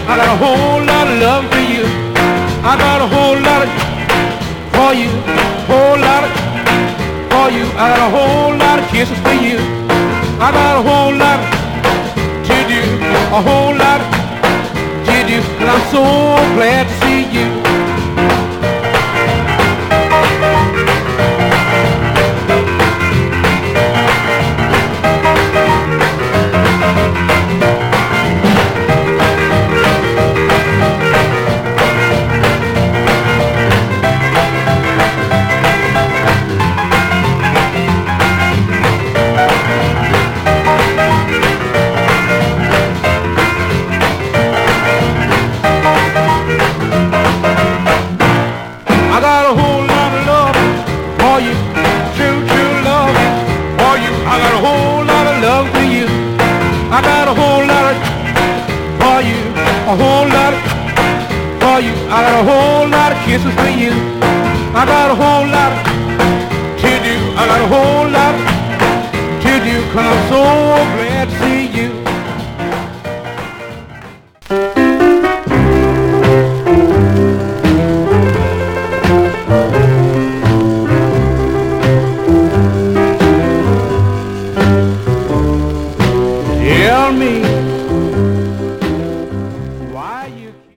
I got a whole lot of love for you. I got a whole lot of for you, whole lot of for you. I got a whole lot of kisses for you. I got a whole lot to do, a whole lot to do, and I'm so glad to see you. I got a whole lot of love for you, true, true love for you. I got a whole lot of love for you. I got a whole lot of for you, a whole lot for you. I got a whole lot of kisses for you. I got a whole lot of